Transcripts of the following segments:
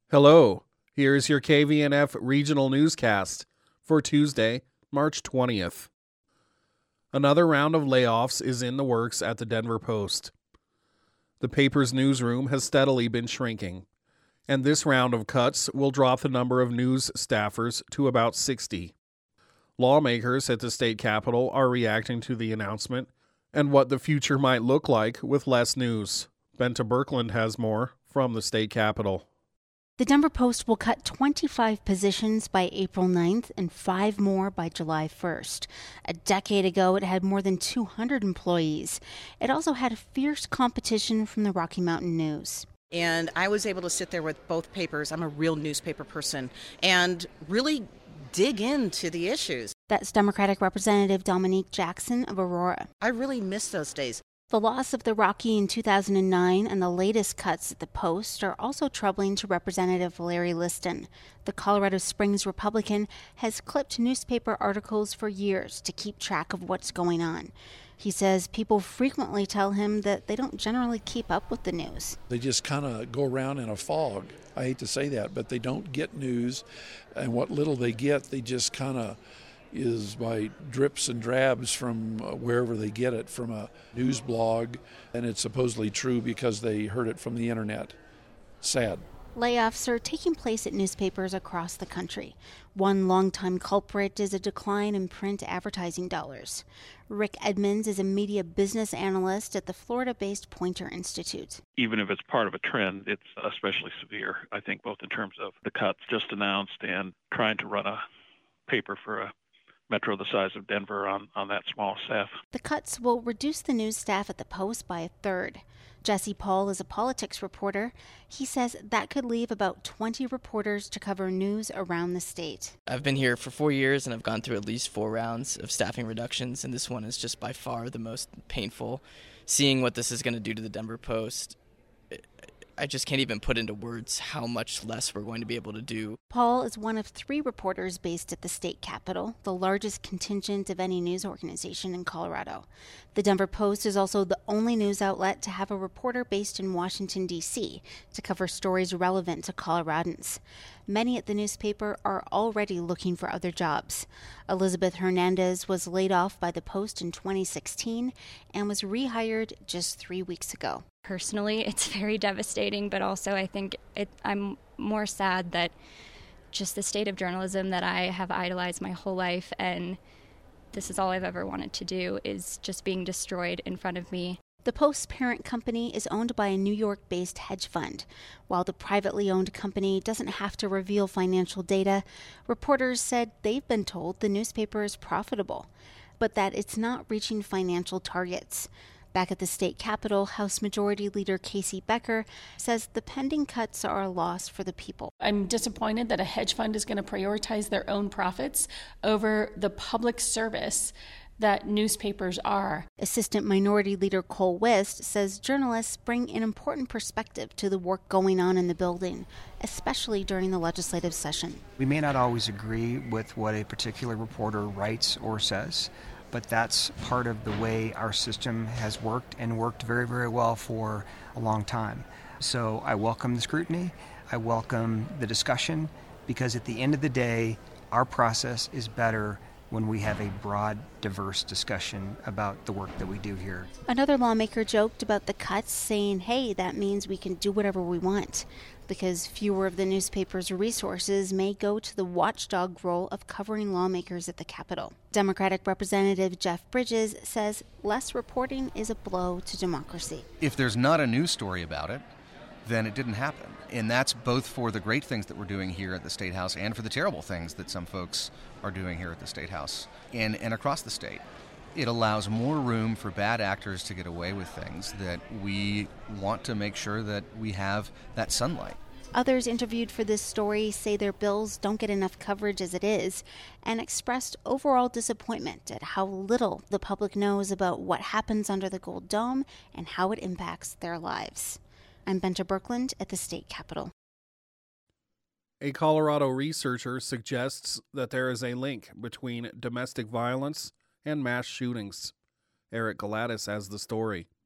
Hello, here's your KVNF regional newscast for Tuesday, March 20th. Another round of layoffs is in the works at the Denver Post. The paper's newsroom has steadily been shrinking, and this round of cuts will drop the number of news staffers to about 60. Lawmakers at the state capitol are reacting to the announcement and what the future might look like with less news. Benta Birkeland has more from the state capitol. The Denver Post will cut 25 positions by April 9th and 5 more by July 1st. A decade ago, it had more than 200 employees. It also had fierce competition from the Rocky Mountain News. And I was able to sit there with both papers. I'm a real newspaper person and really dig into the issues. That's Democratic Representative Dominique Jackson of Aurora. I really miss those days. The loss of the Rocky in 2009 and the latest cuts at the Post are also troubling to Representative Larry Liston. The Colorado Springs Republican has clipped newspaper articles for years to keep track of what's going on. He says people frequently tell him that they don't generally keep up with the news. They just kind of go around in a fog. I hate to say that, but they don't get news, and what little they get, they just kind of is by drips and drabs from wherever they get it, from a news blog, and it's supposedly true because they heard it from the internet. Sad. Layoffs are taking place at newspapers across the country. One longtime culprit is a decline in print advertising dollars. Rick Edmonds is a media business analyst at the Florida-based Poynter Institute. Even if it's part of a trend, it's especially severe, I think, both in terms of the cuts just announced and trying to run a paper for a metro the size of Denver on that small staff. The cuts will reduce the news staff at the Post by a third. Jesse Paul is a politics reporter. He says that could leave about 20 reporters to cover news around the state. I've been here for 4 years, and I've gone through at least 4 rounds of staffing reductions, and this one is just by far the most painful. Seeing what this is going to do to the Denver Post, I just can't even put into words how much less we're going to be able to do. Paul is one of 3 reporters based at the state capitol, the largest contingent of any news organization in Colorado. The Denver Post is also the only news outlet to have a reporter based in Washington, D.C. to cover stories relevant to Coloradans. Many at the newspaper are already looking for other jobs. Elizabeth Hernandez was laid off by the Post in 2016 and was rehired just 3 weeks ago. Personally, it's very devastating, but also I think I'm more sad that just the state of journalism that I have idolized my whole life, and this is all I've ever wanted to do, is just being destroyed in front of me. The Post's parent company is owned by a New York-based hedge fund. While the privately owned company doesn't have to reveal financial data, reporters said they've been told the newspaper is profitable, but that it's not reaching financial targets. Back at the state capitol, House Majority Leader Casey Becker says the pending cuts are a loss for the people. I'm disappointed that a hedge fund is going to prioritize their own profits over the public service that newspapers are. Assistant Minority Leader Cole West says journalists bring an important perspective to the work going on in the building, especially during the legislative session. We may not always agree with what a particular reporter writes or says, but that's part of the way our system has worked, and worked very, very well for a long time. So I welcome the scrutiny, I welcome the discussion, because at the end of the day, our process is better when we have a broad, diverse discussion about the work that we do here. Another lawmaker joked about the cuts, saying, hey, that means we can do whatever we want, because fewer of the newspaper's resources may go to the watchdog role of covering lawmakers at the Capitol. Democratic Representative Jeff Bridges says less reporting is a blow to democracy. If there's not a news story about it, then it didn't happen. And that's both for the great things that we're doing here at the State House and for the terrible things that some folks are doing here at the State House and across the state. It allows more room for bad actors to get away with things that we want to make sure that we have that sunlight. Others interviewed for this story say their bills don't get enough coverage as it is, and expressed overall disappointment at how little the public knows about what happens under the Gold Dome and how it impacts their lives. I'm Benta Birkeland at the state capitol. A Colorado researcher suggests that there is a link between domestic violence and mass shootings. Eric Galatis has the story.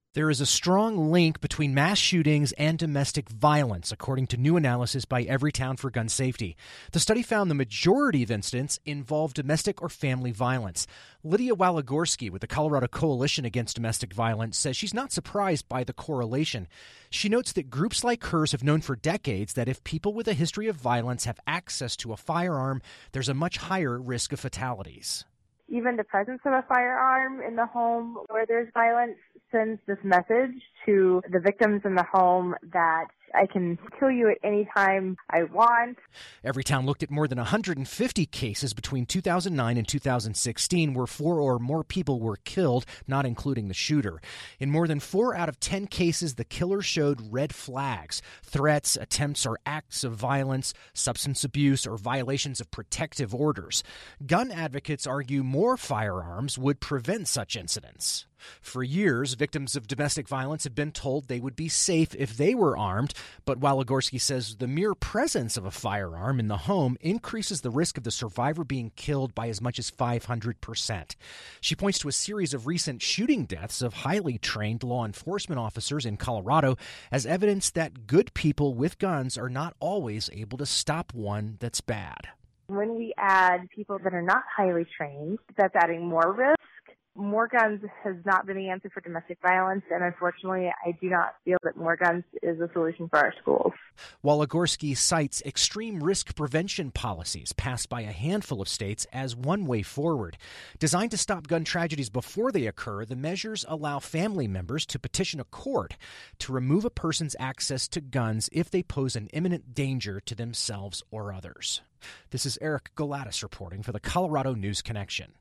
There is a strong link between mass shootings and domestic violence, according to new analysis by Everytown for Gun Safety. The study found the majority of incidents involve domestic or family violence. Lydia Waligorski with the Colorado Coalition Against Domestic Violence says she's not surprised by the correlation. She notes that groups like hers have known for decades that if people with a history of violence have access to a firearm, there's a much higher risk of fatalities. Even the presence of a firearm in the home where there's violence sends this message to the victims in the home that I can kill you at any time I want. Everytown looked at more than 150 cases between 2009 and 2016 where 4 or more people were killed, not including the shooter. In more than 4 out of 10 cases, the killer showed red flags: threats, attempts or acts of violence, substance abuse, or violations of protective orders. Gun advocates argue more firearms would prevent such incidents. For years, victims of domestic violence have been told they would be safe if they were armed, but Waligorski says the mere presence of a firearm in the home increases the risk of the survivor being killed by as much as 500%. She points to a series of recent shooting deaths of highly trained law enforcement officers in Colorado as evidence that good people with guns are not always able to stop one that's bad. When we add people that are not highly trained, that's adding more risk. More guns has not been the answer for domestic violence, and unfortunately, I do not feel that more guns is a solution for our schools. Waligorski cites extreme risk prevention policies passed by a handful of states as one way forward. Designed to stop gun tragedies before they occur, the measures allow family members to petition a court to remove a person's access to guns if they pose an imminent danger to themselves or others. This is Eric Golatis reporting for the Colorado News Connection.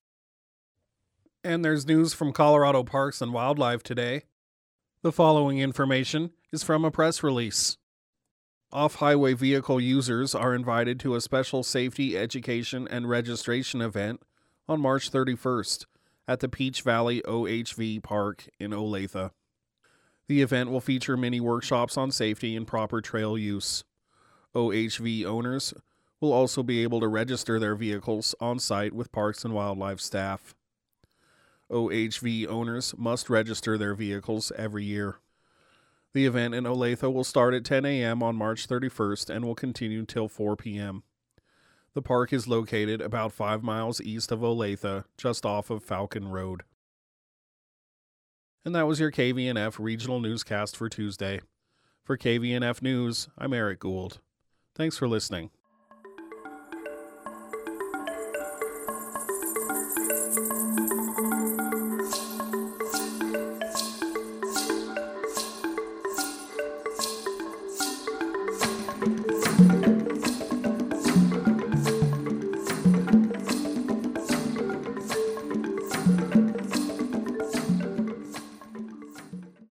And there's news from Colorado Parks and Wildlife today. The following information is from a press release. Off-highway vehicle users are invited to a special safety, education, and registration event on March 31st at the Peach Valley OHV Park in Olathe. The event will feature mini workshops on safety and proper trail use. OHV owners will also be able to register their vehicles on site with Parks and Wildlife staff. OHV owners must register their vehicles every year. The event in Olathe will start at 10 a.m. on March 31st and will continue till 4 p.m. The park is located about 5 miles east of Olathe, just off of Falcon Road. And that was your KVNF Regional Newscast for Tuesday. For KVNF News, I'm Eric Gould. Thanks for listening.